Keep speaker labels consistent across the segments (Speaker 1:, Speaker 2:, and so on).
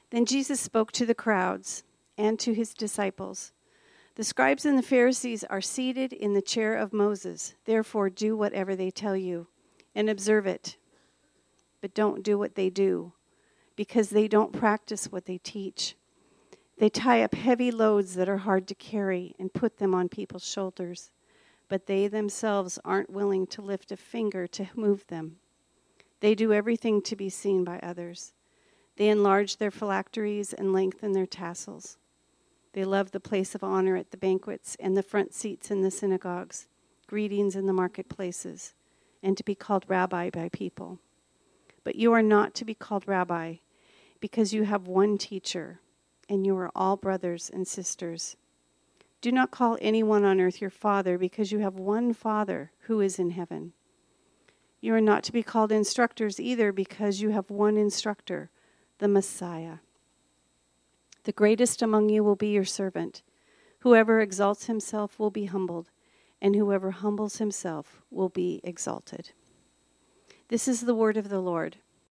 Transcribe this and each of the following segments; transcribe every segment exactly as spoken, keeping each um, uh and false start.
Speaker 1: Then Jesus spoke to the crowds and to his disciples. The scribes and the Pharisees are seated in the chair of Moses. Therefore, do whatever they tell you and observe it. But don't do what they do, because they don't practice what they teach. They tie up heavy loads that are hard to carry and put them on people's shoulders, but they themselves aren't willing to lift a finger to move them. They do everything to be seen by others. They enlarge their phylacteries and lengthen their tassels. They love the place of honor at the banquets and the front seats in the synagogues, greetings in the marketplaces, and to be called rabbi by people. But you are not to be called rabbi, because you have one teacher, and you are all brothers and sisters. Do not call anyone on earth your father, because you have one Father who is in heaven. You are not to be called instructors either, because you have one instructor, the Messiah. The greatest among you will be your servant. Whoever exalts himself will be humbled, and whoever humbles himself will be exalted. This is the word of the Lord.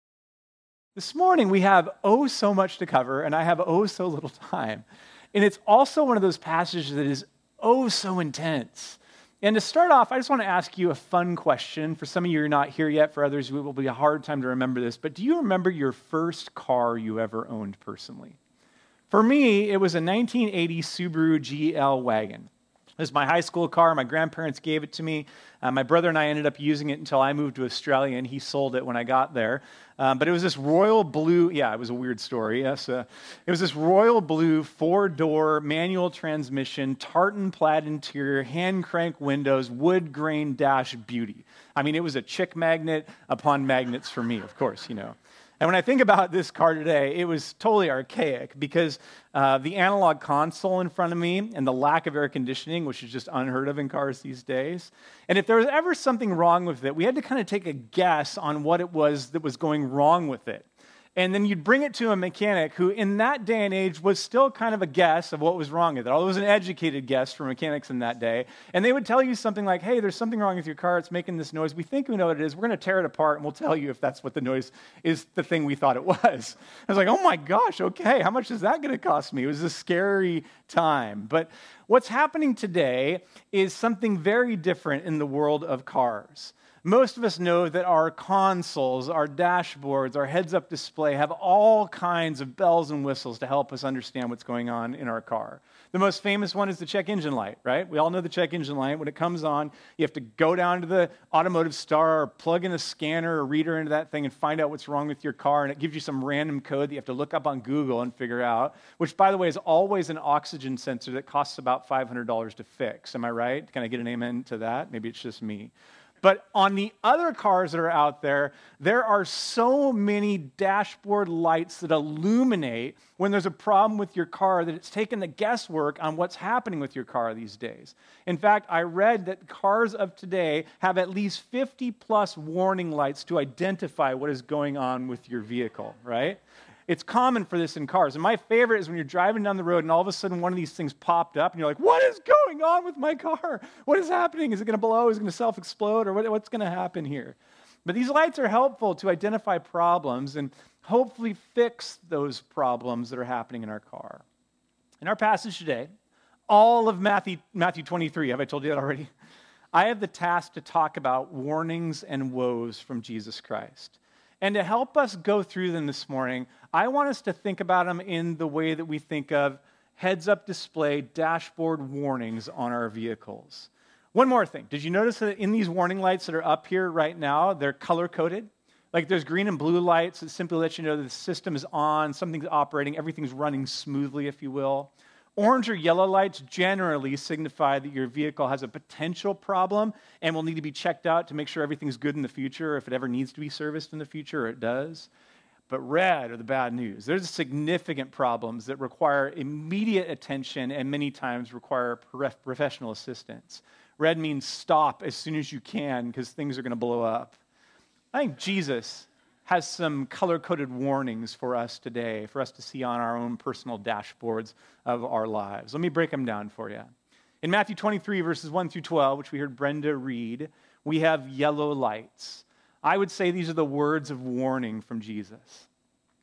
Speaker 2: This morning we have oh so much to cover, and I have oh so little time. And it's also one of those passages that is oh so intense. And to start off, I just want to ask you a fun question. For some of you who are not here yet, for others it will be a hard time to remember this, but do you remember your first car you ever owned personally? For me, it was a nineteen eighty Subaru G L wagon. It was my high school car. My grandparents gave it to me. Uh, my brother and I ended up using it until I moved to Australia, and he sold it when I got there. Um, but it was this royal blue, yeah, it was a weird story, yes. Uh, it was this royal blue four-door manual transmission, tartan plaid interior, hand crank windows, wood grain dash beauty. I mean, it was a chick magnet upon magnets for me, of course, you know. And when I think about this car today, it was totally archaic because uh, the analog console in front of me and the lack of air conditioning, which is just unheard of in cars these days. And if there was ever something wrong with it, we had to kind of take a guess on what it was that was going wrong with it. And then you'd bring it to a mechanic who, in that day and age, was still kind of a guess of what was wrong with it. Although it was an educated guess for mechanics in that day. And they would tell you something like, hey, there's something wrong with your car. It's making this noise. We think we know what it is. We're going to tear it apart, and we'll tell you if that's what the noise is, the thing we thought it was. I was like, oh my gosh, okay, how much is that going to cost me? It was a scary time. But what's happening today is something very different in the world of cars. Most of us know that our consoles, our dashboards, our heads-up display have all kinds of bells and whistles to help us understand what's going on in our car. The most famous one is the check engine light, right? We all know the check engine light. When it comes on, you have to go down to the automotive star or plug in a scanner or reader into that thing and find out what's wrong with your car, and it gives you some random code that you have to look up on Google and figure out, which, by the way, is always an oxygen sensor that costs about five hundred dollars to fix. Am I right? Can I get an amen to that? Maybe it's just me. But on the other cars that are out there, there are so many dashboard lights that illuminate when there's a problem with your car that it's taken the guesswork on what's happening with your car these days. In fact, I read that cars of today have at least fifty plus warning lights to identify what is going on with your vehicle, right? It's common for this in cars. And my favorite is when you're driving down the road and all of a sudden one of these things popped up and you're like, what is going on with my car? What is happening? Is it going to blow? Is it going to self-explode? Or what, what's going to happen here? But these lights are helpful to identify problems and hopefully fix those problems that are happening in our car. In our passage today, all of Matthew, Matthew twenty-three, have I told you that already? I have the task to talk about warnings and woes from Jesus Christ. And to help us go through them this morning, I want us to think about them in the way that we think of heads-up display, dashboard warnings on our vehicles. One more thing. Did you notice that in these warning lights that are up here right now, they're color-coded? Like there's green and blue lights that simply let you know that the system is on, something's operating, everything's running smoothly, if you will. Orange or yellow lights generally signify that your vehicle has a potential problem and will need to be checked out to make sure everything's good in the future, if it ever needs to be serviced in the future, or it does. But red are the bad news. There's significant problems that require immediate attention and many times require professional assistance. Red means stop as soon as you can because things are going to blow up. I think Jesus has some color-coded warnings for us today, for us to see on our own personal dashboards of our lives. Let me break them down for you. In Matthew twenty-three, verses one through twelve, which we heard Brenda read, we have yellow lights. I would say these are the words of warning from Jesus.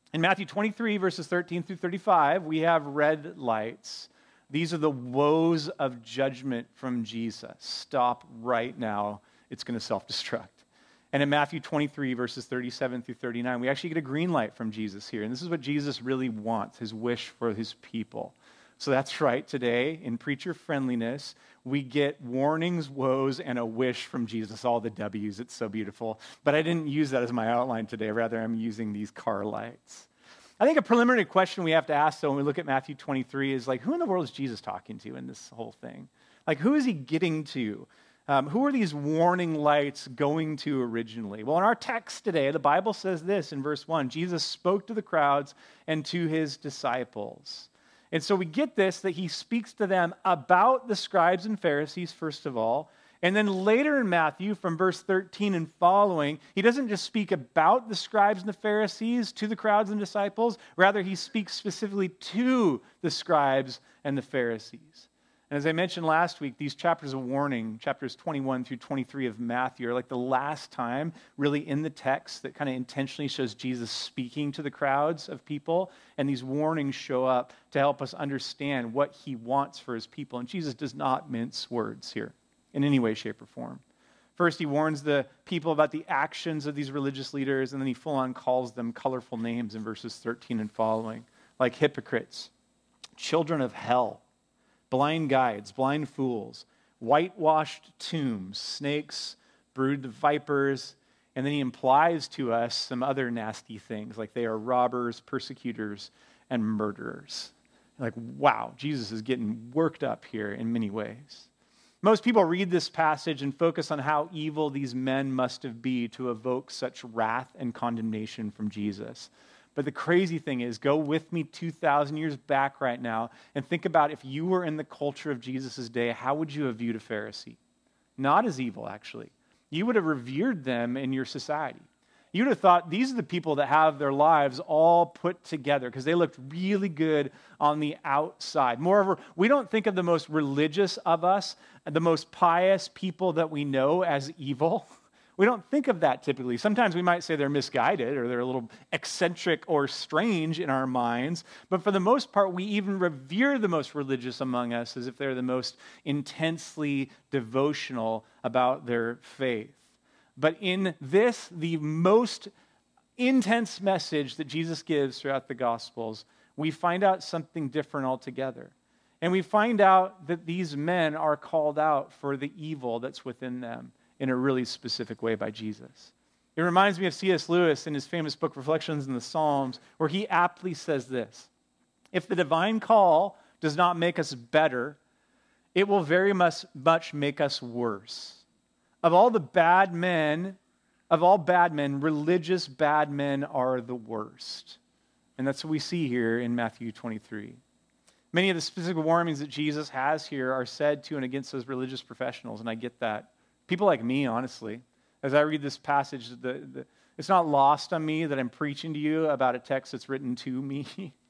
Speaker 2: In Matthew twenty-three, verses thirteen through thirty-five, we have red lights. These are the woes of judgment from Jesus. Stop right now. It's going to self-destruct. And in Matthew twenty-three, verses thirty-seven through thirty-nine, we actually get a green light from Jesus here. And this is what Jesus really wants, his wish for his people. So that's right. Today, in preacher friendliness, we get warnings, woes, and a wish from Jesus. All the W's. It's so beautiful. But I didn't use that as my outline today. Rather, I'm using these car lights. I think a preliminary question we have to ask, though, when we look at Matthew twenty-three is like, who in the world is Jesus talking to in this whole thing? Like, who is he getting to? Um, who are these warning lights going to originally? Well, in our text today, the Bible says this in verse one, Jesus spoke to the crowds and to his disciples. And so we get this, that he speaks to them about the scribes and Pharisees, first of all. And then later in Matthew, from verse thirteen and following, he doesn't just speak about the scribes and the Pharisees to the crowds and disciples. Rather, he speaks specifically to the scribes and the Pharisees. And as I mentioned last week, these chapters of warning, chapters twenty-one through twenty-three of Matthew, are like the last time really in the text that kind of intentionally shows Jesus speaking to the crowds of people. And these warnings show up to help us understand what he wants for his people. And Jesus does not mince words here in any way, shape, or form. First, he warns the people about the actions of these religious leaders, and then he full-on calls them colorful names in verses thirteen and following, like hypocrites, children of hell, blind guides, blind fools, whitewashed tombs, snakes, brood of vipers, and then he implies to us some other nasty things, like they are robbers, persecutors, and murderers. Like, wow, Jesus is getting worked up here in many ways. Most people read this passage and focus on how evil these men must have been to evoke such wrath and condemnation from Jesus. But the crazy thing is, go with me two thousand years back right now and think about if you were in the culture of Jesus' day, how would you have viewed a Pharisee? Not as evil, actually. You would have revered them in your society. You would have thought, these are the people that have their lives all put together because they looked really good on the outside. Moreover, we don't think of the most religious of us, the most pious people that we know as evil. We don't think of that typically. Sometimes we might say they're misguided or they're a little eccentric or strange in our minds. But for the most part, we even revere the most religious among us as if they're the most intensely devotional about their faith. But in this, the most intense message that Jesus gives throughout the Gospels, we find out something different altogether. And we find out that these men are called out for the evil that's within them in a really specific way by Jesus. It reminds me of C S Lewis in his famous book, Reflections in the Psalms, where he aptly says this: if the divine call does not make us better, it will very much, much make us worse. Of all the bad men, of all bad men, religious bad men are the worst. And that's what we see here in Matthew twenty-three. Many of the specific warnings that Jesus has here are said to and against those religious professionals, and I get that. People like me, honestly. As I read this passage, the, the, it's not lost on me that I'm preaching to you about a text that's written to me.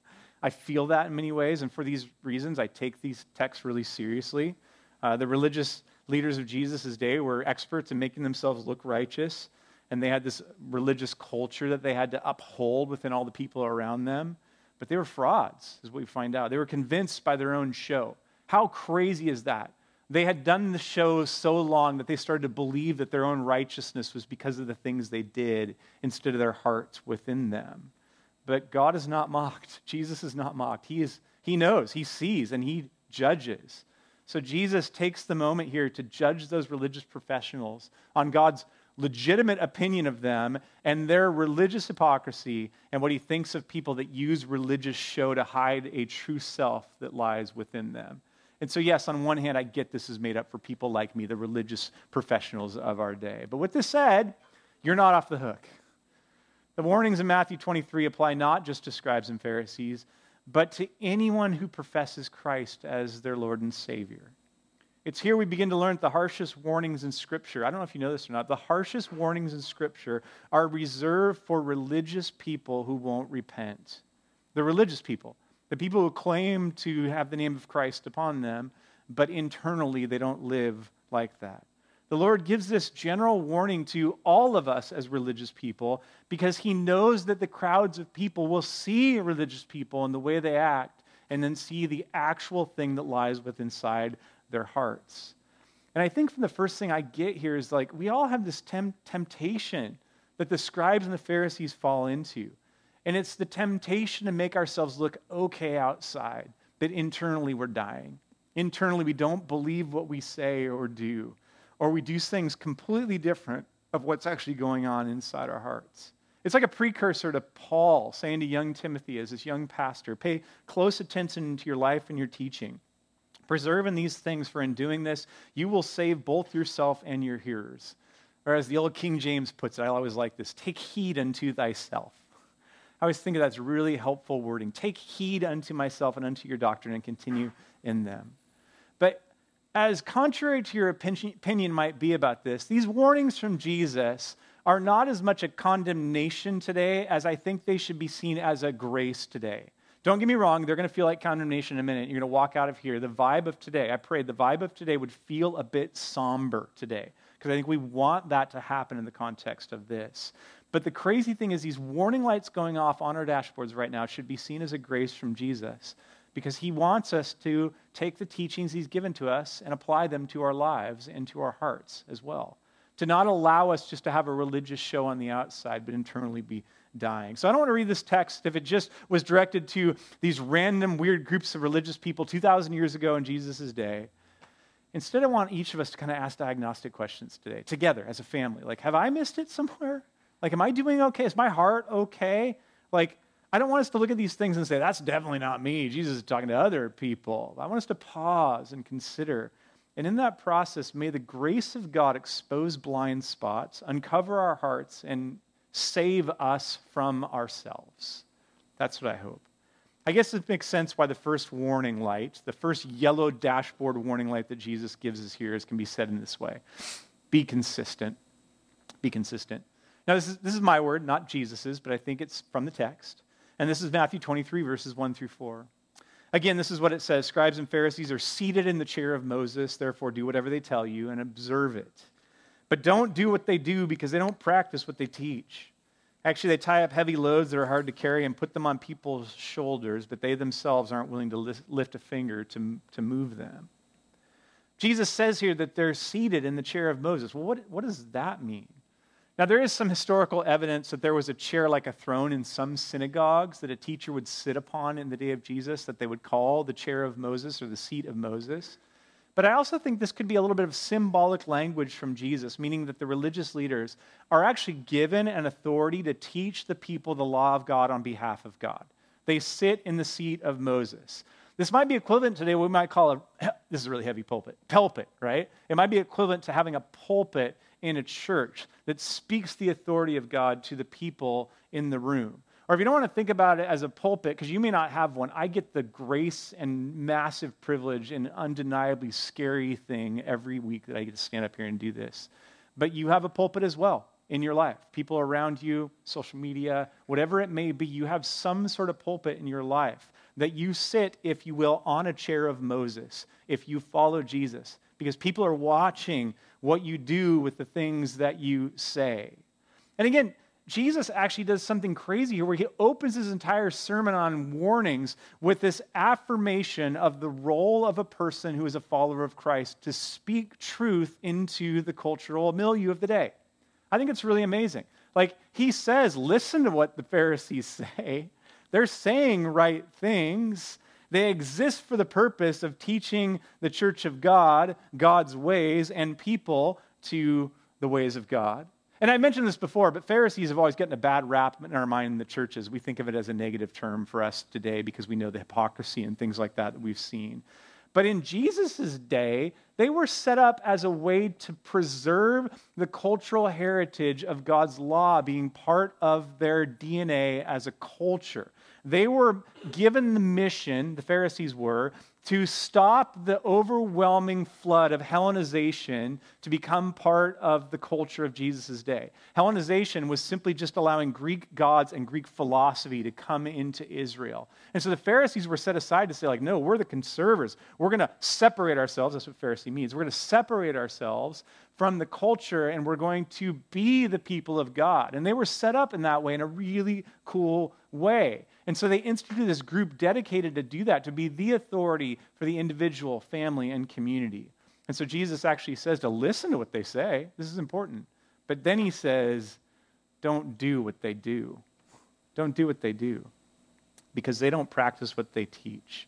Speaker 2: I feel that in many ways, and for these reasons, I take these texts really seriously. Uh, the religious leaders of Jesus' day were experts in making themselves look righteous, and they had this religious culture that they had to uphold within all the people around them. But they were frauds, is what we find out. They were convinced by their own show. How crazy is that? They had done the show so long that they started to believe that their own righteousness was because of the things they did instead of their hearts within them. But God is not mocked. Jesus is not mocked. He is. He knows, he sees, and he judges. So Jesus takes the moment here to judge those religious professionals on God's legitimate opinion of them and their religious hypocrisy and what he thinks of people that use religious show to hide a true self that lies within them. And so, yes, on one hand, I get this is made up for people like me, the religious professionals of our day. But with this said, you're not off the hook. The warnings in Matthew twenty-three apply not just to scribes and Pharisees, but to anyone who professes Christ as their Lord and Savior. It's here we begin to learn the harshest warnings in Scripture. I don't know if you know this or not. The harshest warnings in Scripture are reserved for religious people who won't repent. The religious people. The people who claim to have the name of Christ upon them, but internally they don't live like that. The Lord gives this general warning to all of us as religious people because he knows that the crowds of people will see religious people and the way they act and then see the actual thing that lies within inside their hearts. And I think from the first thing I get here is like we all have this tem- temptation that the scribes and the Pharisees fall into. And it's the temptation to make ourselves look okay outside, that internally we're dying. Internally we don't believe what we say or do. Or we do things completely different of what's actually going on inside our hearts. It's like a precursor to Paul saying to young Timothy as this young pastor, pay close attention to your life and your teaching. Preserve in these things, for in doing this, you will save both yourself and your hearers. Or as the old King James puts it, I always like this, take heed unto thyself. I always think that's really helpful wording. Take heed unto myself and unto your doctrine and continue in them. But as contrary to your opinion might be about this, these warnings from Jesus are not as much a condemnation today as I think they should be seen as a grace today. Don't get me wrong, they're going to feel like condemnation in a minute. You're going to walk out of here. The vibe of today, I prayed, the vibe of today would feel a bit somber today because I think we want that to happen in the context of this. But the crazy thing is these warning lights going off on our dashboards right now should be seen as a grace from Jesus, because he wants us to take the teachings he's given to us and apply them to our lives and to our hearts as well. To not allow us just to have a religious show on the outside, but internally be dying. So I don't want to read this text if it just was directed to these random weird groups of religious people two thousand years ago in Jesus' day. Instead, I want each of us to kind of ask diagnostic questions today, together as a family. Like, have I missed it somewhere? Like, am I doing okay? Is my heart okay? Like, I don't want us to look at these things and say, that's definitely not me. Jesus is talking to other people. I want us to pause and consider. And in that process, may the grace of God expose blind spots, uncover our hearts, and save us from ourselves. That's what I hope. I guess it makes sense why the first warning light, the first yellow dashboard warning light that Jesus gives us here is, can be said in this way. Be consistent. Be consistent. Now, this is, this is my word, not Jesus's, but I think it's from the text. And this is Matthew twenty-three, verses one through four. Again, this is what it says. Scribes and Pharisees are seated in the chair of Moses, therefore do whatever they tell you and observe it. But don't do what they do because they don't practice what they teach. Actually, they tie up heavy loads that are hard to carry and put them on people's shoulders, but they themselves aren't willing to lift a finger to, to move them. Jesus says here that they're seated in the chair of Moses. Well, what, what does that mean? Now, there is some historical evidence that there was a chair like a throne in some synagogues that a teacher would sit upon in the day of Jesus that they would call the chair of Moses or the seat of Moses. But I also think this could be a little bit of symbolic language from Jesus, meaning that the religious leaders are actually given an authority to teach the people the law of God on behalf of God. They sit in the seat of Moses. This might be equivalent today, we might call a, this is a really heavy pulpit, pulpit, right? It might be equivalent to having a pulpit in a church that speaks the authority of God to the people in the room. Or if you don't want to think about it as a pulpit, because you may not have one, I get the grace and massive privilege and undeniably scary thing every week that I get to stand up here and do this. But you have a pulpit as well in your life. People around you, social media, whatever it may be, you have some sort of pulpit in your life that you sit, if you will, on a chair of Moses, if you follow Jesus. Because people are watching what you do with the things that you say. And again, Jesus actually does something crazy here where he opens his entire sermon on warnings with this affirmation of the role of a person who is a follower of Christ to speak truth into the cultural milieu of the day. I think it's really amazing. Like, he says, listen to what the Pharisees say. They're saying right things. They exist for the purpose of teaching the church of God, God's ways, and people to the ways of God. And I mentioned this before, but Pharisees have always gotten a bad rap in our mind in the churches. We think of it as a negative term for us today because we know the hypocrisy and things like that that we've seen. But in Jesus' day, they were set up as a way to preserve the cultural heritage of God's law being part of their D N A as a culture. They were given the mission, the Pharisees were, to stop the overwhelming flood of Hellenization to become part of the culture of Jesus' day. Hellenization was simply just allowing Greek gods and Greek philosophy to come into Israel. And so the Pharisees were set aside to say, like, no, we're the conservatives. We're going to separate ourselves. That's what Pharisee Pharisee means. We're going to separate ourselves from the culture, and we're going to be the people of God. And they were set up in that way, in a really cool way. And so they instituted this group dedicated to do that, to be the authority for the individual, family, and community. And so Jesus actually says to listen to what they say. This is important. But then he says, don't do what they do. Don't do what they do, because they don't practice what they teach.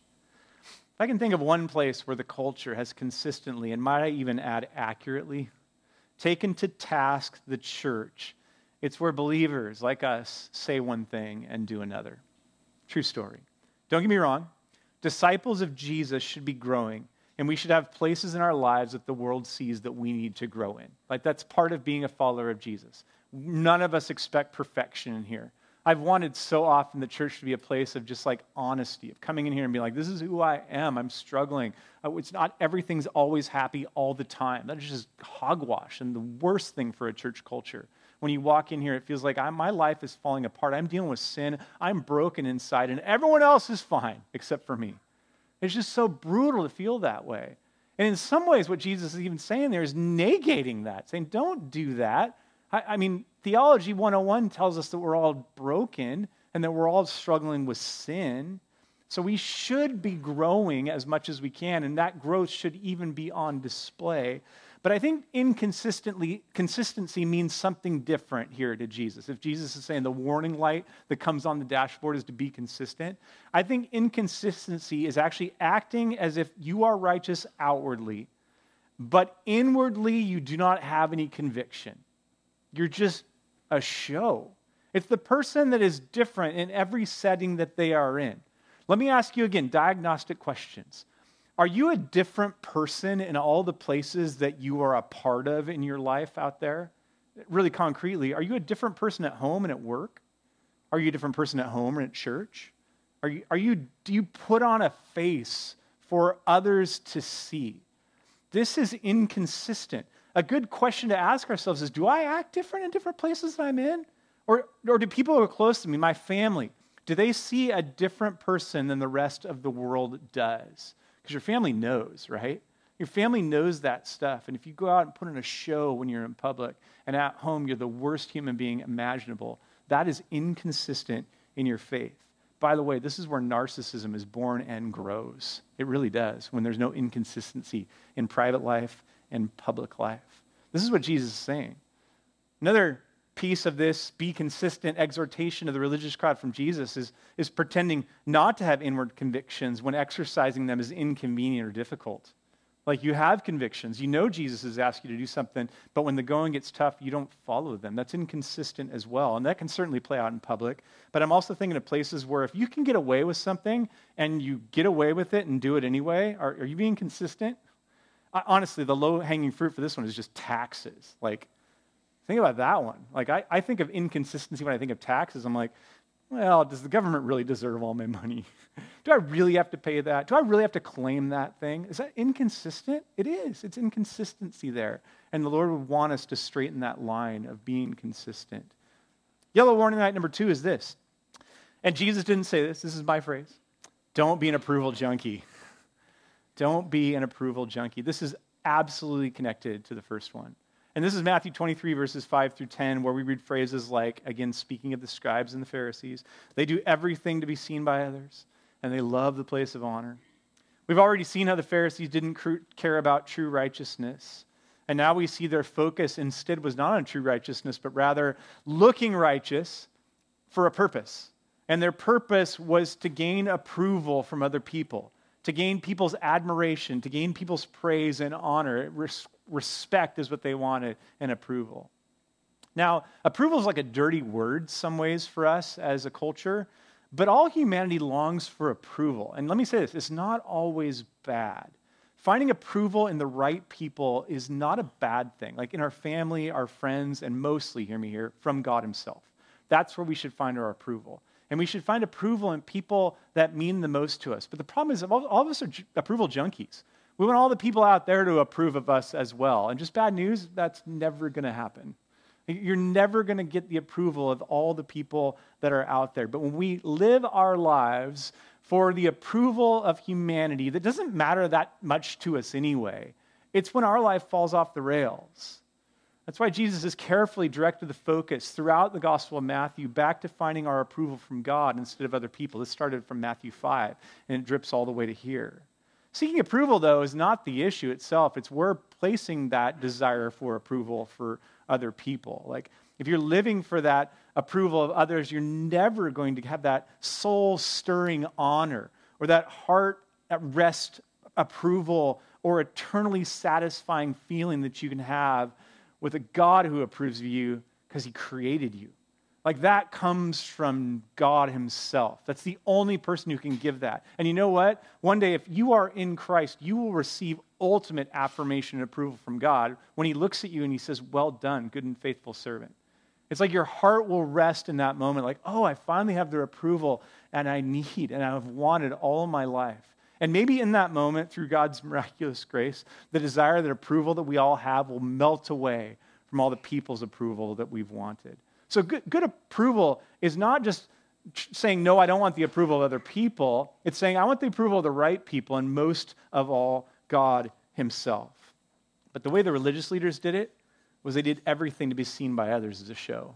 Speaker 2: If I can think of one place where the culture has consistently, and might I even add accurately, taken to task the church, it's where believers like us say one thing and do another. True story. Don't get me wrong. Disciples of Jesus should be growing, and we should have places in our lives that the world sees that we need to grow in. Like, that's part of being a follower of Jesus. None of us expect perfection in here. I've wanted so often the church to be a place of just like honesty, of coming in here and being like, this is who I am. I'm struggling. It's not everything's always happy all the time. That is just hogwash and the worst thing for a church culture. When you walk in here, it feels like I'm, my life is falling apart. I'm dealing with sin. I'm broken inside, and everyone else is fine except for me. It's just so brutal to feel that way. And in some ways, what Jesus is even saying there is negating that, saying, don't do that. I, I mean, Theology one oh one tells us that we're all broken and that we're all struggling with sin. So we should be growing as much as we can, and that growth should even be on display. But I think inconsistently, consistency means something different here to Jesus. If Jesus is saying the warning light that comes on the dashboard is to be consistent, I think inconsistency is actually acting as if you are righteous outwardly, but inwardly you do not have any conviction. You're just a show. It's the person that is different in every setting that they are in. Let me ask you again, diagnostic questions. Are you a different person in all the places that you are a part of in your life out there? Really concretely, are you a different person at home and at work? Are you a different person at home and at church? Are you, are you, do you put on a face for others to see? This is inconsistent. A good question to ask ourselves is, do I act different in different places that I'm in? Or, or do people who are close to me, my family, do they see a different person than the rest of the world does? Because your family knows, right? Your family knows that stuff. And if you go out and put on a show when you're in public and at home you're the worst human being imaginable, that is inconsistent in your faith. By the way, this is where narcissism is born and grows. It really does, when there's no inconsistency in private life and public life. This is what Jesus is saying. Another piece of this be consistent exhortation of the religious crowd from Jesus is, is pretending not to have inward convictions when exercising them is inconvenient or difficult. Like, you have convictions. You know Jesus has asked you to do something, but when the going gets tough, you don't follow them. That's inconsistent as well, and that can certainly play out in public. But I'm also thinking of places where if you can get away with something and you get away with it and do it anyway, are, are you being consistent? I, honestly, the low-hanging fruit for this one is just taxes. Like, think about that one. Like, I, I think of inconsistency when I think of taxes. I'm like, well, does the government really deserve all my money? Do I really have to pay that? Do I really have to claim that thing? Is that inconsistent? It is. It's inconsistency there. And the Lord would want us to straighten that line of being consistent. Yellow warning light number two is this. And Jesus didn't say this. This is my phrase. Don't be an approval junkie. Don't be an approval junkie. This is absolutely connected to the first one. And this is Matthew twenty-three, verses five through ten, where we read phrases like, again, speaking of the scribes and the Pharisees, they do everything to be seen by others, and they love the place of honor. We've already seen how the Pharisees didn't care about true righteousness. And now we see their focus instead was not on true righteousness, but rather looking righteous for a purpose. And their purpose was to gain approval from other people, to gain people's admiration, to gain people's praise and honor. Res- respect is what they wanted, and approval. Now, approval is like a dirty word some ways for us as a culture, but all humanity longs for approval. And let me say this, it's not always bad. Finding approval in the right people is not a bad thing. Like in our family, our friends, and mostly, hear me here, from God himself. That's where we should find our approval. And we should find approval in people that mean the most to us. But the problem is all, all of us are j- approval junkies. We want all the people out there to approve of us as well. And just bad news, that's never going to happen. You're never going to get the approval of all the people that are out there. But when we live our lives for the approval of humanity, that doesn't matter that much to us anyway, It's when our life falls off the rails. That's why Jesus has carefully directed the focus throughout the Gospel of Matthew back to finding our approval from God instead of other people. This started from Matthew five, and it drips all the way to here. Seeking approval, though, is not the issue itself. It's where placing that desire for approval for other people. Like, if you're living for that approval of others, you're never going to have that soul-stirring honor or that heart-at-rest approval or eternally satisfying feeling that you can have with a God who approves of you because he created you. Like, that comes from God himself. That's the only person who can give that. And you know what? One day, if you are in Christ, you will receive ultimate affirmation and approval from God when he looks at you and he says, well done, good and faithful servant. It's like your heart will rest in that moment, like, oh, I finally have their approval and I need and I have wanted all of my life. And maybe in that moment, through God's miraculous grace, the desire, that approval that we all have will melt away from all the people's approval that we've wanted. So good, good approval is not just saying, no, I don't want the approval of other people. It's saying, I want the approval of the right people, and most of all, God himself. But the way the religious leaders did it was they did everything to be seen by others as a show.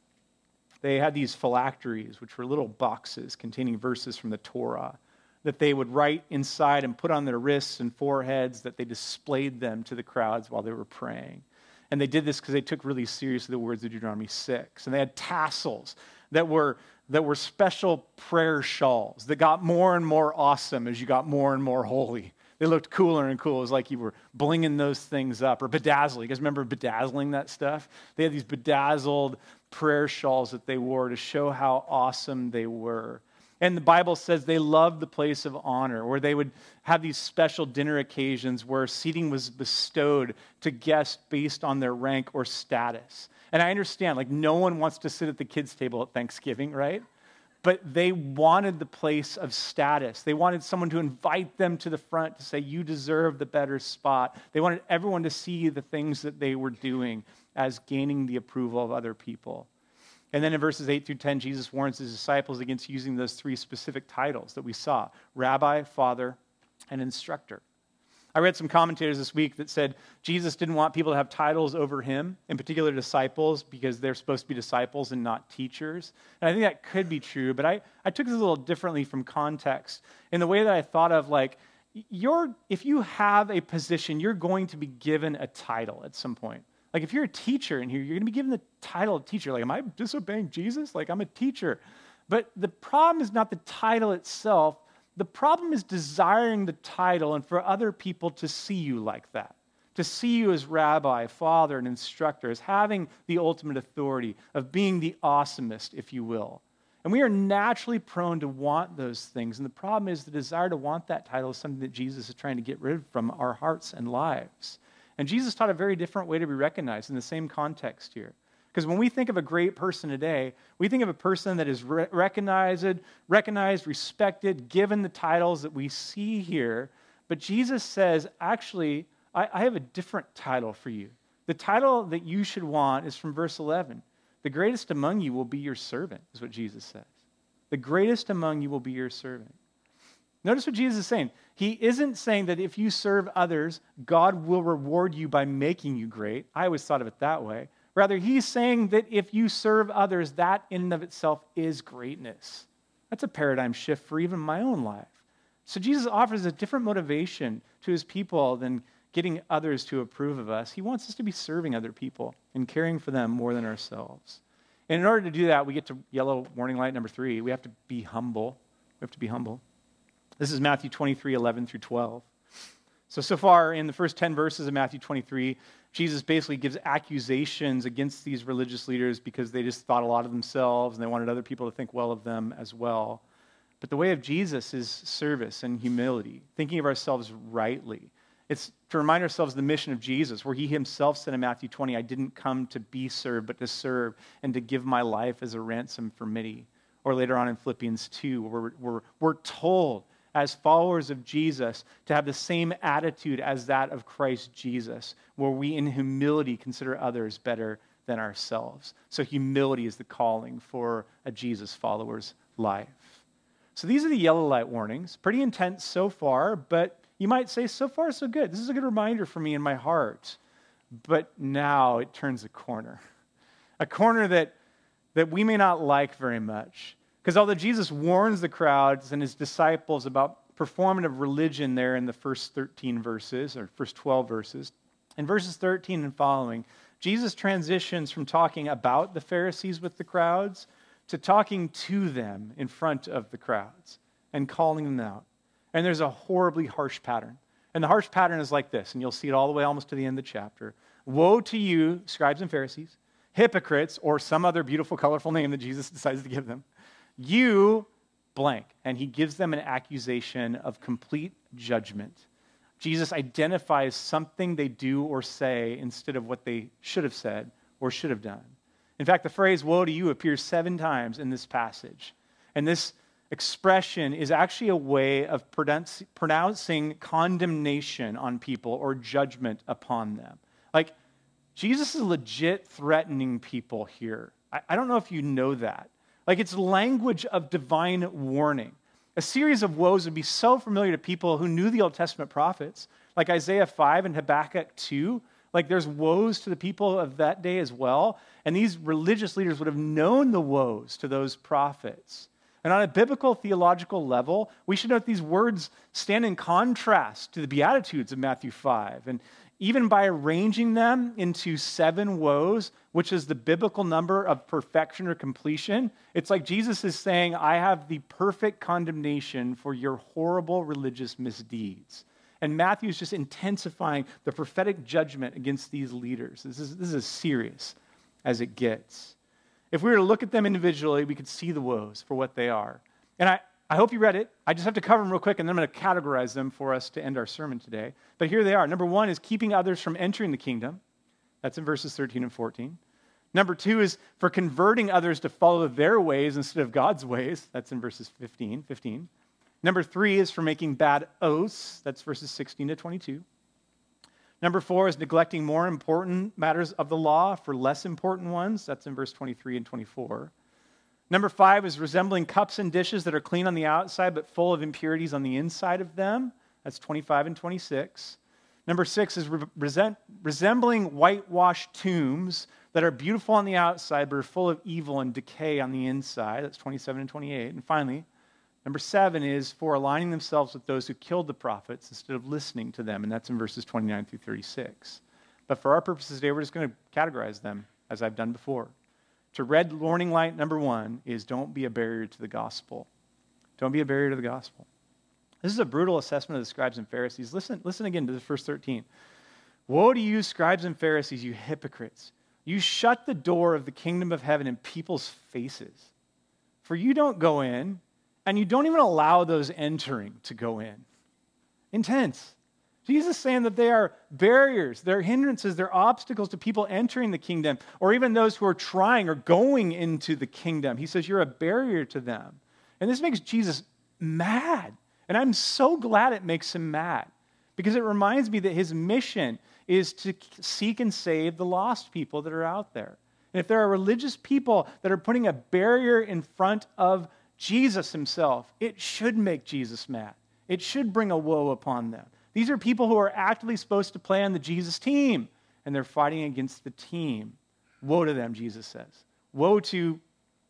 Speaker 2: They had these phylacteries, which were little boxes containing verses from the Torah, that they would write inside and put on their wrists and foreheads, that they displayed them to the crowds while they were praying. And they did this because they took really seriously the words of Deuteronomy six. And they had tassels that were, that were special prayer shawls that got more and more awesome as you got more and more holy. They looked cooler and cooler. It was like you were blinging those things up. Or bedazzling. You guys remember bedazzling that stuff? They had these bedazzled prayer shawls that they wore to show how awesome they were. And the Bible says they loved the place of honor, where they would have these special dinner occasions where seating was bestowed to guests based on their rank or status. And I understand, like, no one wants to sit at the kids' table at Thanksgiving, right? But they wanted the place of status. They wanted someone to invite them to the front to say, you deserve the better spot. They wanted everyone to see the things that they were doing as gaining the approval of other people. And then in verses eight through ten, Jesus warns his disciples against using those three specific titles that we saw: rabbi, father, and instructor. I read some commentators this week that said Jesus didn't want people to have titles over him, in particular disciples, because they're supposed to be disciples and not teachers. And I think that could be true, but I, I took this a little differently from context in the way that I thought of, like, you're, if you have a position, you're going to be given a title at some point. Like, if you're a teacher in here, you're going to be given the title of teacher. Like, am I disobeying Jesus? Like, I'm a teacher. But the problem is not the title itself. The problem is desiring the title and for other people to see you like that, to see you as rabbi, father, and instructor, as having the ultimate authority, of being the awesomest, if you will. And we are naturally prone to want those things. And the problem is the desire to want that title is something that Jesus is trying to get rid of from our hearts and lives. And Jesus taught a very different way to be recognized in the same context here. Because when we think of a great person today, we think of a person that is re- recognized, recognized, respected, given the titles that we see here. But Jesus says, actually, I, I have a different title for you. The title that you should want is from verse eleven. The greatest among you will be your servant, is what Jesus says. The greatest among you will be your servant. Notice what Jesus is saying. He isn't saying that if you serve others, God will reward you by making you great. I always thought of it that way. Rather, he's saying that if you serve others, that in and of itself is greatness. That's a paradigm shift for even my own life. So Jesus offers a different motivation to his people than getting others to approve of us. He wants us to be serving other people and caring for them more than ourselves. And in order to do that, we get to yellow warning light number three. We have to be humble. We have to be humble. This is Matthew twenty-three, eleven through twelve. So, so far in the first ten verses of Matthew twenty-three, Jesus basically gives accusations against these religious leaders because they just thought a lot of themselves and they wanted other people to think well of them as well. But the way of Jesus is service and humility, thinking of ourselves rightly. It's to remind ourselves of the mission of Jesus, where he himself said in Matthew twenty, I didn't come to be served, but to serve and to give my life as a ransom for many. Or later on in Philippians two, where we're, we're, we're told as followers of Jesus to have the same attitude as that of Christ Jesus, where we in humility consider others better than ourselves. So humility is the calling for a Jesus follower's life. So these are the yellow light warnings. Pretty intense so far, but you might say, so far, so good. This is a good reminder for me in my heart. But now it turns a corner, a corner that, that we may not like very much. Because although Jesus warns the crowds and his disciples about performative religion there in the first thirteen verses, or first twelve verses, in verses thirteen and following, Jesus transitions from talking about the Pharisees with the crowds to talking to them in front of the crowds and calling them out. And there's a horribly harsh pattern. And the harsh pattern is like this, and you'll see it all the way almost to the end of the chapter. Woe to you, scribes and Pharisees, hypocrites, or some other beautiful, colorful name that Jesus decides to give them. You blank. And he gives them an accusation of complete judgment. Jesus identifies something they do or say instead of what they should have said or should have done. In fact, the phrase woe to you appears seven times in this passage. And this expression is actually a way of pronounce, pronouncing condemnation on people or judgment upon them. Like, Jesus is legit threatening people here. I, I don't know if you know that. Like, it's language of divine warning. A series of woes would be so familiar to people who knew the Old Testament prophets, like Isaiah five and Habakkuk two. Like, there's woes to the people of that day as well. And these religious leaders would have known the woes to those prophets. And on a biblical theological level, we should note these words stand in contrast to the Beatitudes of Matthew five. And even by arranging them into seven woes, which is the biblical number of perfection or completion, it's like Jesus is saying, I have the perfect condemnation for your horrible religious misdeeds. And Matthew is just intensifying the prophetic judgment against these leaders. This is, this is as serious as it gets. If we were to look at them individually, we could see the woes for what they are. And I, I hope you read it. I just have to cover them real quick, and then I'm going to categorize them for us to end our sermon today. But here they are. Number one is keeping others from entering the kingdom. That's in verses thirteen and fourteen. Number two is for converting others to follow their ways instead of God's ways. That's in verses fifteen. fifteen. Number three is for making bad oaths. That's verses sixteen to twenty-two. Number four is neglecting more important matters of the law for less important ones. That's in verse twenty-three and twenty-four. Number five is resembling cups and dishes that are clean on the outside but full of impurities on the inside of them. That's twenty-five and twenty-six. Number six is re- resent, resembling whitewashed tombs that are beautiful on the outside but are full of evil and decay on the inside. That's twenty-seven and twenty-eight. And finally, number seven is for aligning themselves with those who killed the prophets instead of listening to them, and that's in verses twenty-nine through thirty-six. But for our purposes today, we're just going to categorize them as I've done before. To red warning light number one is don't be a barrier to the gospel. Don't be a barrier to the gospel. This is a brutal assessment of the scribes and Pharisees. Listen, listen again to the verse thirteen. Woe to you, scribes and Pharisees, you hypocrites. You shut the door of the kingdom of heaven in people's faces. For you don't go in, and you don't even allow those entering to go in. Intense. Jesus is saying that they are barriers, they're hindrances, they're obstacles to people entering the kingdom, or even those who are trying or going into the kingdom. He says you're a barrier to them. And this makes Jesus mad. And I'm so glad it makes him mad, because it reminds me that his mission is to seek and save the lost people that are out there. And if there are religious people that are putting a barrier in front of Jesus himself, it should make Jesus mad. It should bring a woe upon them. These are people who are actively supposed to play on the Jesus team, and they're fighting against the team. Woe to them, Jesus says. Woe to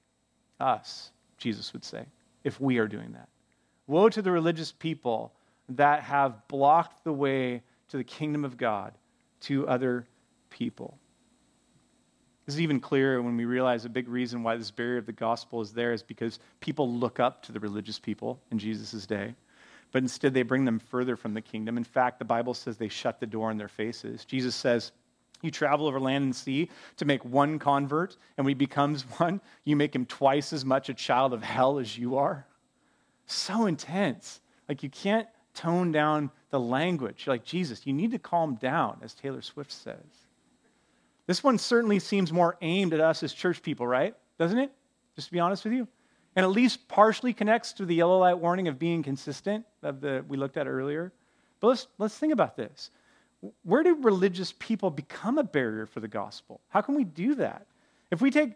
Speaker 2: us, Jesus would say, if we are doing that. Woe to the religious people that have blocked the way to the kingdom of God to other people. This is even clearer when we realize a big reason why this barrier of the gospel is there is because people look up to the religious people in Jesus' day, but instead they bring them further from the kingdom. In fact, the Bible says they shut the door in their faces. Jesus says, you travel over land and sea to make one convert, and when he becomes one, you make him twice as much a child of hell as you are. So intense. Like, you can't tone down the language. You're like, Jesus, you need to calm down, as Taylor Swift says. This one certainly seems more aimed at us as church people, right? Doesn't it? Just to be honest with you. And at least partially connects to the yellow light warning of being consistent that the, we looked at earlier. But let's, let's think about this. Where do religious people become a barrier for the gospel? How can we do that? If we take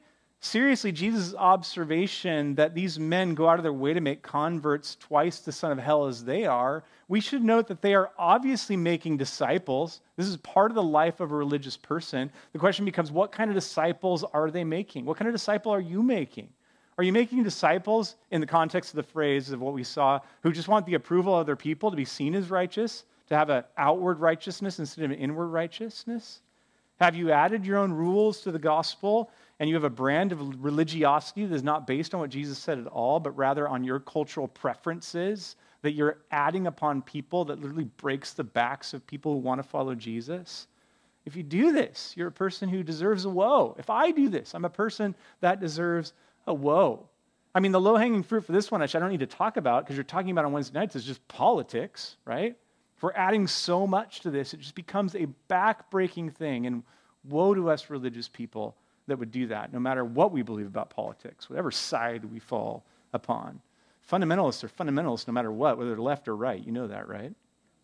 Speaker 2: seriously Jesus' observation that these men go out of their way to make converts twice the son of hell as they are, we should note that they are obviously making disciples. This is part of the life of a religious person. The question becomes, what kind of disciples are they making? What kind of disciple are you making? Are you making disciples in the context of the phrase of what we saw, who just want the approval of their people to be seen as righteous, to have an outward righteousness instead of an inward righteousness? Have you added your own rules to the gospel and you have a brand of religiosity that is not based on what Jesus said at all, but rather on your cultural preferences that you're adding upon people that literally breaks the backs of people who want to follow Jesus? If you do this, you're a person who deserves a woe. If I do this, I'm a person that deserves a woe. I mean, the low-hanging fruit for this one, which I don't need to talk about because you're talking about on Wednesday nights, is just politics, right? If we're adding so much to this, it just becomes a back-breaking thing. And woe to us religious people that would do that, no matter what we believe about politics, whatever side we fall upon. Fundamentalists are fundamentalists no matter what, whether they're left or right. You know that, right?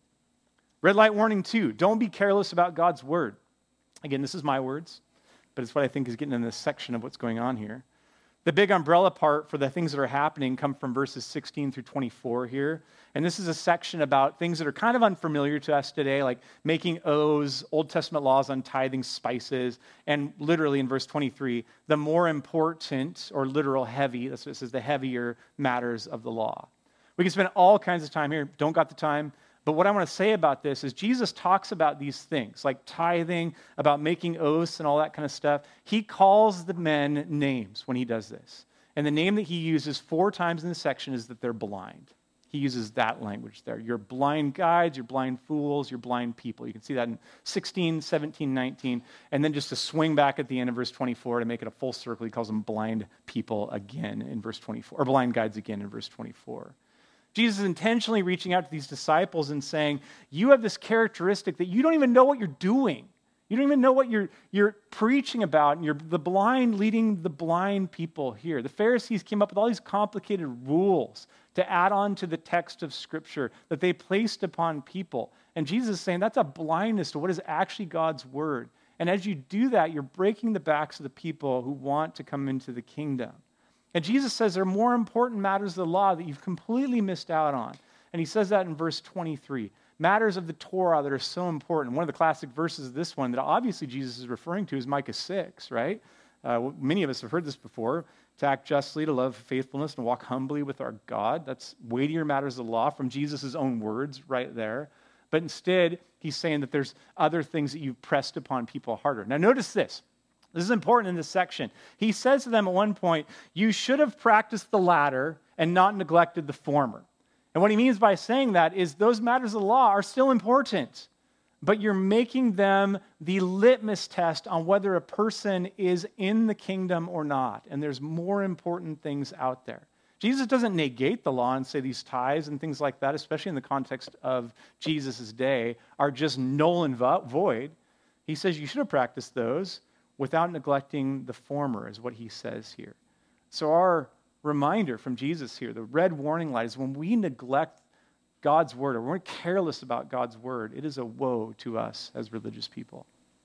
Speaker 2: Red light warning two, don't be careless about God's word. Again, this is my words, but it's what I think is getting in this section of what's going on here. The big umbrella part for the things that are happening come from verses sixteen through twenty-four here. And this is a section about things that are kind of unfamiliar to us today, like making oaths, Old Testament laws on tithing spices, and literally in verse twenty-three, the more important, or literal heavy, that's what it says, the heavier matters of the law. We can spend all kinds of time here. Don't got the time. But what I want to say about this is Jesus talks about these things, like tithing, about making oaths and all that kind of stuff. He calls the men names when he does this. And the name that he uses four times in this section is that they're blind. He uses that language there. You're blind guides, you're blind fools, you're blind people. You can see that in sixteen, seventeen, nineteen. And then just to swing back at the end of verse twenty-four to make it a full circle, he calls them blind people again in verse twenty-four, or blind guides again in verse twenty-four. Jesus is intentionally reaching out to these disciples and saying, you have this characteristic that you don't even know what you're doing. You don't even know what you're, you're preaching about, and you're the blind leading the blind people here. The Pharisees came up with all these complicated rules to add on to the text of Scripture that they placed upon people. And Jesus is saying that's a blindness to what is actually God's word. And as you do that, you're breaking the backs of the people who want to come into the kingdom. And Jesus says there are more important matters of the law that you've completely missed out on. And he says that in verse twenty-three. Matters of the Torah that are so important. One of the classic verses of this one that obviously Jesus is referring to is Micah six, right? Uh, many of us have heard this before. To act justly, to love faithfulness, and walk humbly with our God. That's weightier matters of the law from Jesus' own words right there. But instead, he's saying that there's other things that you've pressed upon people harder. Now notice this. This is important in this section. He says to them at one point, you should have practiced the latter and not neglected the former. And what he means by saying that is those matters of the law are still important, but you're making them the litmus test on whether a person is in the kingdom or not. And there's more important things out there. Jesus doesn't negate the law and say these tithes and things like that, especially in the context of Jesus' day, are just null and void. He says you should have practiced those without neglecting the former, is what he says here. So our reminder from Jesus here, the red warning light, is when we neglect God's word, or when we're careless about God's word, it is a woe to us as religious people.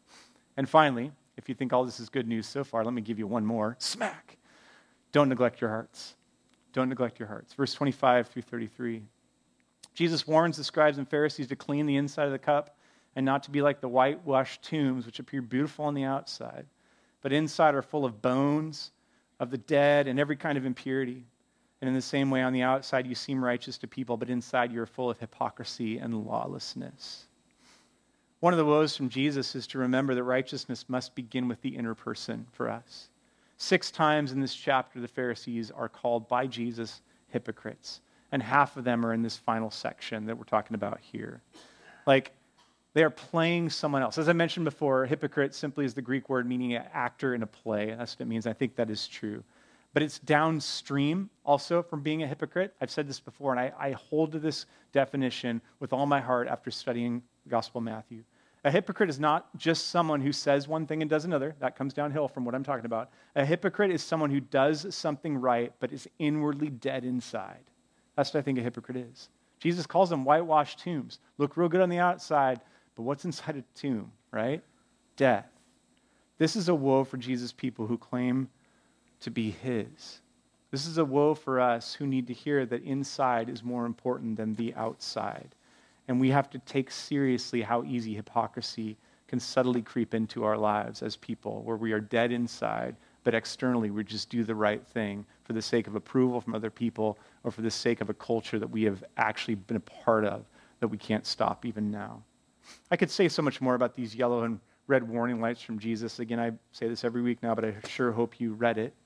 Speaker 2: And finally, if you think all this is good news so far, let me give you one more. Smack! Don't neglect your hearts. Don't neglect your hearts. Verse twenty-five through thirty-three. Jesus warns the scribes and Pharisees to clean the inside of the cup and not to be like the whitewashed tombs, which appear beautiful on the outside, but inside are full of bones of the dead and every kind of impurity. And in the same way, on the outside, you seem righteous to people, but inside you're full of hypocrisy and lawlessness. One of the woes from Jesus is to remember that righteousness must begin with the inner person for us. Six times in this chapter, the Pharisees are called by Jesus hypocrites. And half of them are in this final section that we're talking about here. Like, they are playing someone else. As I mentioned before, hypocrite simply is the Greek word meaning an actor in a play. That's what it means. I think that is true. But it's downstream also from being a hypocrite. I've said this before, and I, I hold to this definition with all my heart after studying the Gospel of Matthew. A hypocrite is not just someone who says one thing and does another. That comes downhill from what I'm talking about. A hypocrite is someone who does something right, but is inwardly dead inside. That's what I think a hypocrite is. Jesus calls them whitewashed tombs. Look real good on the outside, but what's inside a tomb, right? Death. This is a woe for Jesus' people who claim to be his. This is a woe for us who need to hear that inside is more important than the outside. And we have to take seriously how easy hypocrisy can subtly creep into our lives as people, where we are dead inside, but externally we just do the right thing for the sake of approval from other people or for the sake of a culture that we have actually been a part of that we can't stop even now. I could say so much more about these yellow and red warning lights from Jesus. Again, I say this every week now, but I sure hope you read it.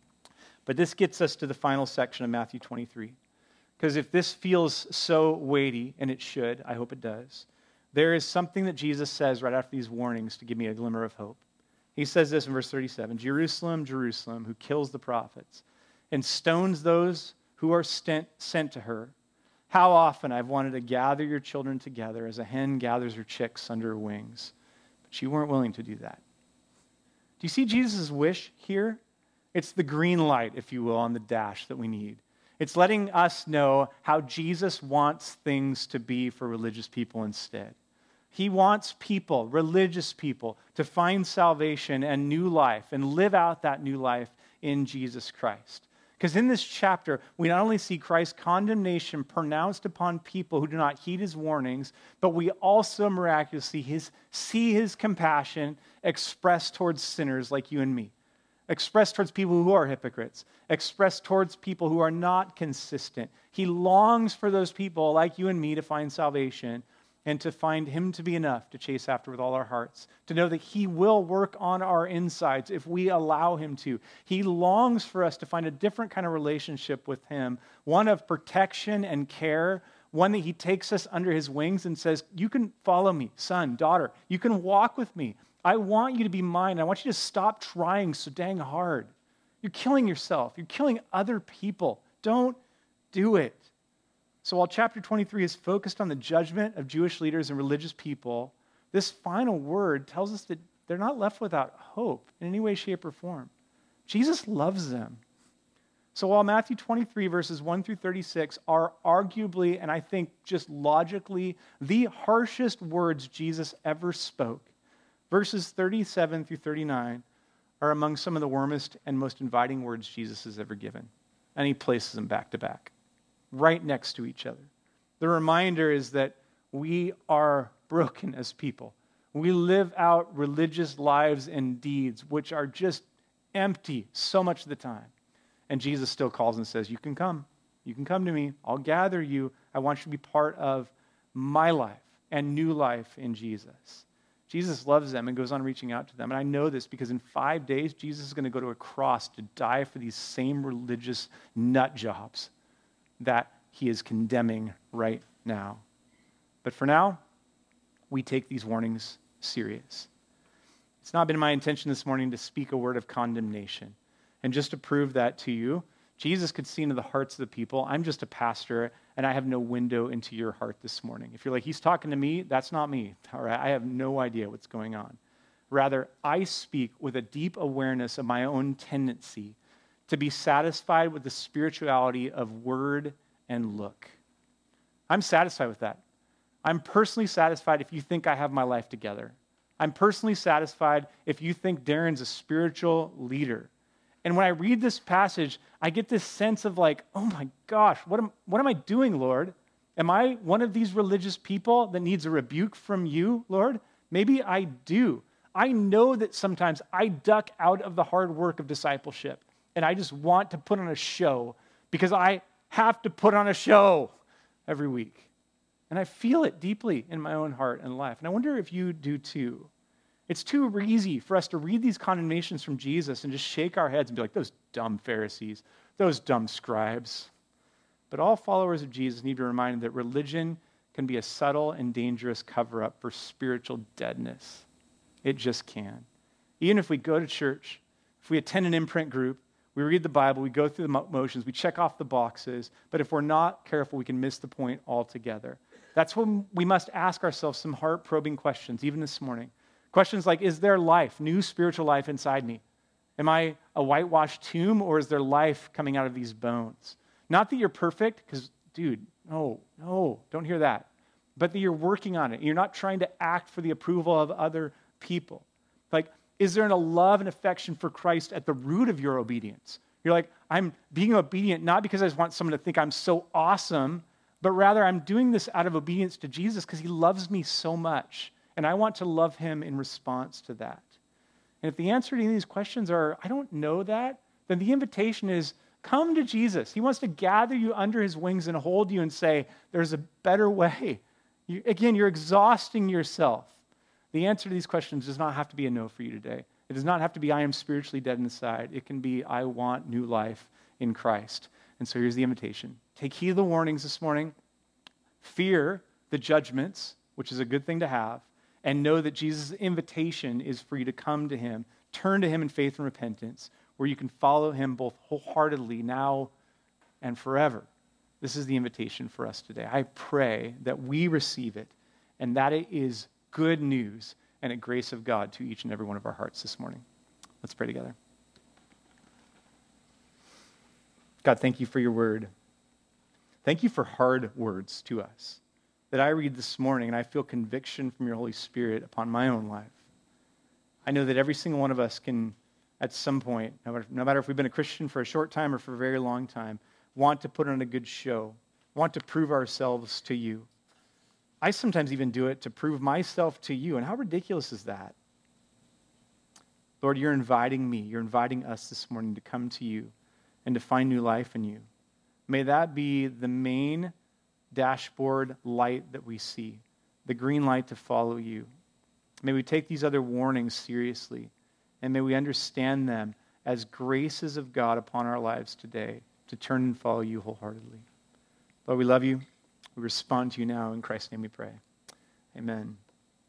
Speaker 2: But this gets us to the final section of Matthew twenty-three. Because if this feels so weighty, and it should, I hope it does, there is something that Jesus says right after these warnings to give me a glimmer of hope. He says this in verse thirty-seven, Jerusalem, Jerusalem, who kills the prophets and stones those who are sent, sent to her. How often I've wanted to gather your children together as a hen gathers her chicks under her wings. But you weren't willing to do that. Do you see Jesus' wish here? It's the green light, if you will, on the dash that we need. It's letting us know how Jesus wants things to be for religious people instead. He wants people, religious people, to find salvation and new life and live out that new life in Jesus Christ. Because in this chapter, we not only see Christ's condemnation pronounced upon people who do not heed his warnings, but we also miraculously his, see his compassion expressed towards sinners like you and me. Expressed towards people who are hypocrites, expressed towards people who are not consistent. He longs for those people like you and me to find salvation and to find him to be enough to chase after with all our hearts, to know that he will work on our insides if we allow him to. He longs for us to find a different kind of relationship with him, one of protection and care, one that he takes us under his wings and says, you can follow me, son, daughter. You can walk with me. I want you to be mine. I want you to stop trying so dang hard. You're killing yourself. You're killing other people. Don't do it. So while chapter twenty-three is focused on the judgment of Jewish leaders and religious people, this final word tells us that they're not left without hope in any way, shape, or form. Jesus loves them. So while Matthew twenty-three, verses one through thirty-six are arguably, and I think just logically, the harshest words Jesus ever spoke, verses thirty-seven through thirty-nine are among some of the warmest and most inviting words Jesus has ever given. And he places them back to back, right next to each other. The reminder is that we are broken as people. We live out religious lives and deeds which are just empty so much of the time. And Jesus still calls and says, you can come. You can come to me. I'll gather you. I want you to be part of my life and new life in Jesus. Jesus loves them and goes on reaching out to them. And I know this because in five days, Jesus is going to go to a cross to die for these same religious nut jobs that he is condemning right now. But for now, we take these warnings serious. It's not been my intention this morning to speak a word of condemnation. And just to prove that to you, Jesus could see into the hearts of the people. I'm just a pastor, and I have no window into your heart this morning. If you're like, he's talking to me, that's not me. All right, I have no idea what's going on. Rather, I speak with a deep awareness of my own tendency to be satisfied with the spirituality of word and look. I'm satisfied with that. I'm personally satisfied if you think I have my life together. I'm personally satisfied if you think Darren's a spiritual leader. And when I read this passage, I get this sense of like, oh my gosh, what am, what am I doing, Lord? Am I one of these religious people that needs a rebuke from you, Lord? Maybe I do. I know that sometimes I duck out of the hard work of discipleship, and I just want to put on a show because I have to put on a show every week. And I feel it deeply in my own heart and life. And I wonder if you do too. It's too easy for us to read these condemnations from Jesus and just shake our heads and be like, those dumb Pharisees, those dumb scribes. But all followers of Jesus need to be reminded that religion can be a subtle and dangerous cover-up for spiritual deadness. It just can. Even if we go to church, if we attend an imprint group, we read the Bible, we go through the motions, we check off the boxes, but if we're not careful, we can miss the point altogether. That's when we must ask ourselves some heart-probing questions, even this morning. Questions like, is there life, new spiritual life inside me? Am I a whitewashed tomb, or is there life coming out of these bones? Not that you're perfect, because, dude, no, no, don't hear that. But that you're working on it. You're not trying to act for the approval of other people. Like, Is there a love and affection for Christ at the root of your obedience? You're like, I'm being obedient not because I just want someone to think I'm so awesome, but rather I'm doing this out of obedience to Jesus because he loves me so much, and I want to love him in response to that. And if the answer to any of these questions are, I don't know that, then the invitation is, come to Jesus. He wants to gather you under his wings and hold you and say, there's a better way. You, again, you're exhausting yourself. The answer to these questions does not have to be a no for you today. It does not have to be, I am spiritually dead inside. It can be, I want new life in Christ. And so here's the invitation. Take heed of the warnings this morning. Fear the judgments, which is a good thing to have, and know that Jesus' invitation is for you to come to him, turn to him in faith and repentance, where you can follow him both wholeheartedly now and forever. This is the invitation for us today. I pray that we receive it and that it is good news and a grace of God to each and every one of our hearts this morning. Let's pray together. God, thank you for your word. Thank you for hard words to us that I read this morning and I feel conviction from your Holy Spirit upon my own life. I know that every single one of us can, at some point, no matter, no matter if we've been a Christian for a short time or for a very long time, want to put on a good show, want to prove ourselves to you. I sometimes even do it to prove myself to you. And how ridiculous is that? Lord, you're inviting me, you're inviting us this morning to come to you and to find new life in you. May that be the main dashboard light that we see, the green light to follow you. May we take these other warnings seriously, and may we understand them as graces of God upon our lives today to turn and follow you wholeheartedly. Lord, we love you. We respond to you now. In Christ's name we pray. Amen.